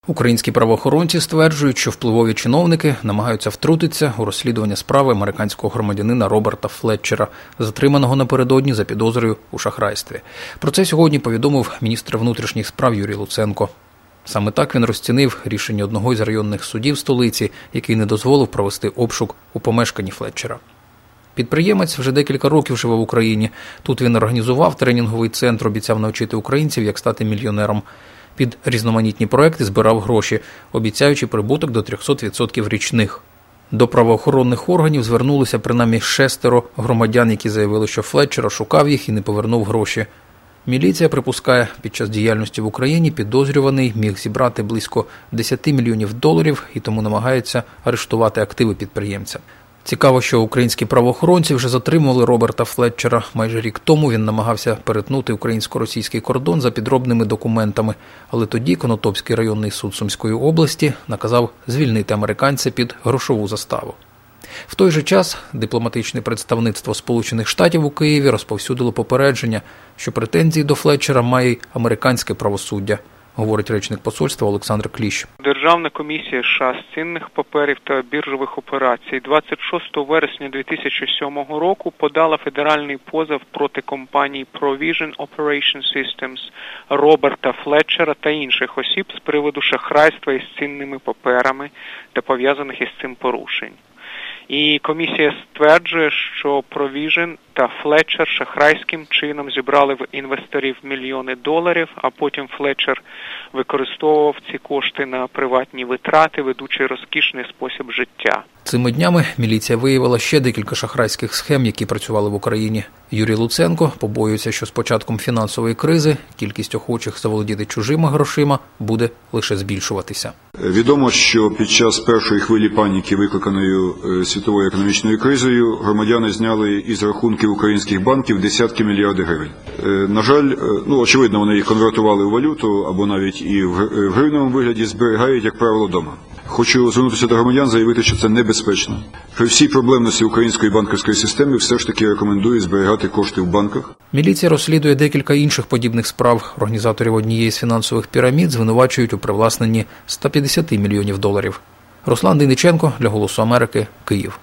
Українські правоохоронці стверджують, що впливові чиновники намагаються втрутитися у розслідування справи американського громадянина Роберта Флетчера, затриманого напередодні за підозрою у шахрайстві. Про це сьогодні повідомив міністр внутрішніх справ Юрій Луценко. Саме так він розцінив рішення одного із районних судів столиці, який не дозволив провести обшук у помешканні Флетчера. Підприємець вже декілька років живе в Україні. Тут він організував тренінговий центр, обіцяв навчити українців, як стати мільйонером. Під різноманітні проекти збирав гроші, обіцяючи прибуток до 300% річних. До правоохоронних органів звернулися принаймні 6 громадян, які заявили, що Флетчер шукав їх і не повернув гроші. Міліція припускає, під час діяльності в Україні підозрюваний міг зібрати близько $10 мільйонів і тому намагається арештувати активи підприємця. Цікаво, що українські правоохоронці вже затримували Роберта Флетчера. Майже рік тому він намагався перетнути українсько-російський кордон за підробними документами. Але тоді Конотопський районний суд Сумської області наказав звільнити американця під грошову заставу. В той же час дипломатичне представництво Сполучених Штатів у Києві розповсюдило попередження, що претензії до Флетчера має американське правосуддя, говорить речник посольства Олександр Кліщ. Державна комісія США з цінних паперів та біржових операцій 26 вересня 2007 року подала федеральний позов проти компанії Provision Operation Systems Роберта Флетчера та інших осіб з приводу шахрайства із цінними паперами та пов'язаних із цим порушень. І комісія стверджує, що Provision та Флетчер шахрайським чином зібрали в інвесторів мільйони доларів, а потім Флетчер використовував ці кошти на приватні витрати, ведучи розкішний спосіб життя. Цими днями міліція виявила ще декілька шахрайських схем, які працювали в Україні. Юрій Луценко побоюється, що з початком фінансової кризи кількість охочих заволодіти чужими грошима буде лише збільшуватися. Відомо, що під час першої хвилі паніки, викликаною світовою економічною кризою, громадяни зняли із рахунків українських банків десятки мільярдів гривень. На жаль, очевидно, вони їх конвертували у валюту або навіть і в гривневому вигляді зберігають, як правило, вдома. Хочу звернутися до громадян, заявити, що це небезпечно. При всій проблемності української банківської системи все ж таки рекомендую зберігати кошти в банках. Міліція розслідує декілька інших подібних справ. Організаторів однієї з фінансових пірамід звинувачують у привласненні $150 мільйонів. Руслан Дейниченко для «Голосу Америки», Київ.